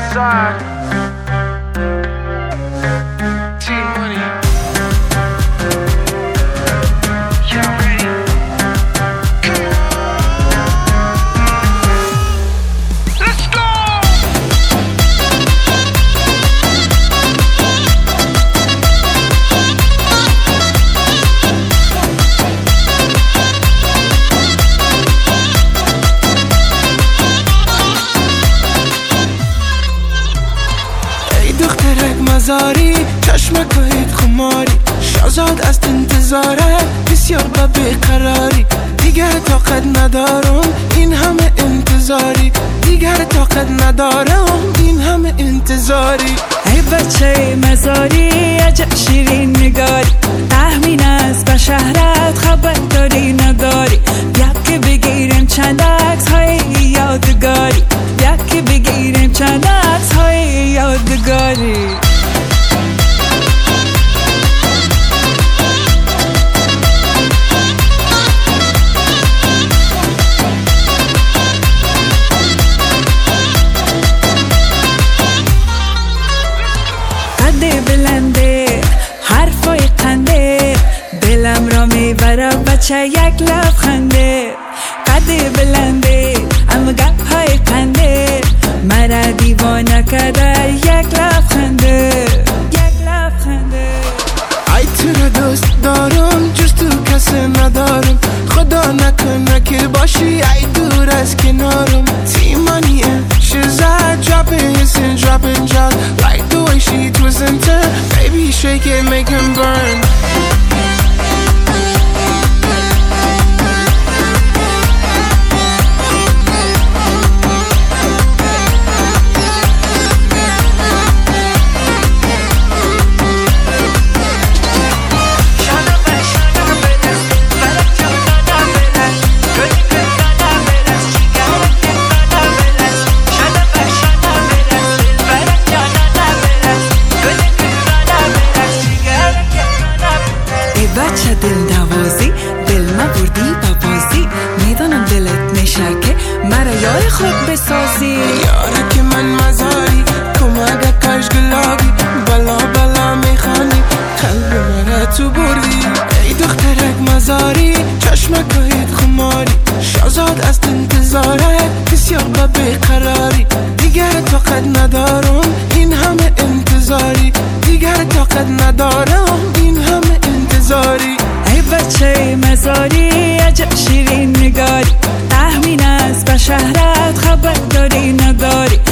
Westside. T-Money. Y'all ready? Come on. Let's go. مزاری چشمک و هید خماری شازاد از انتظاره بسیار با بیقراری دیگر طاقت ندارم این همه انتظاری دیگر طاقت ندارم این همه انتظاری ای بچه مزاری عجب شیرین نگاری تحمین از به شهرت خبر داری نداری یکی بگیریم چند عکس های یادگاری یکی بگیریم چند عکس های یادگاری بلنده حرفای قنده دلم را میبره بچه یک لبخنده قد بلنده اما گپ‌های قنده مرا دیوانه کرده یک لبخنده یک لبخنده ای تو را دوست دارم جز تو کسی ندارم خدا نکنه که باشی ای دور از کنارم T-Money and Shazad dropping hits and dropping jaws like the way she twists and turns baby shake it make him burn بچه دل دوازی دل ما بردی با بازی میدانم دلت میشه که مرا یار خود بسازی یاره که من مزاری کمگه کش گلابی بلا بلا میخوانی قلب مرا تو بردی ای دخترک مزاری چشمک و هید خماری شازاد از انتظاره بسیار با بیقراری دیگر طاقت ندارم این همه انتظاری دیگر طاقت ندارم این همه انتظاری ای بچه مزاری عجب شیرین نگاری تحمین از به شهرت خبر داری نداری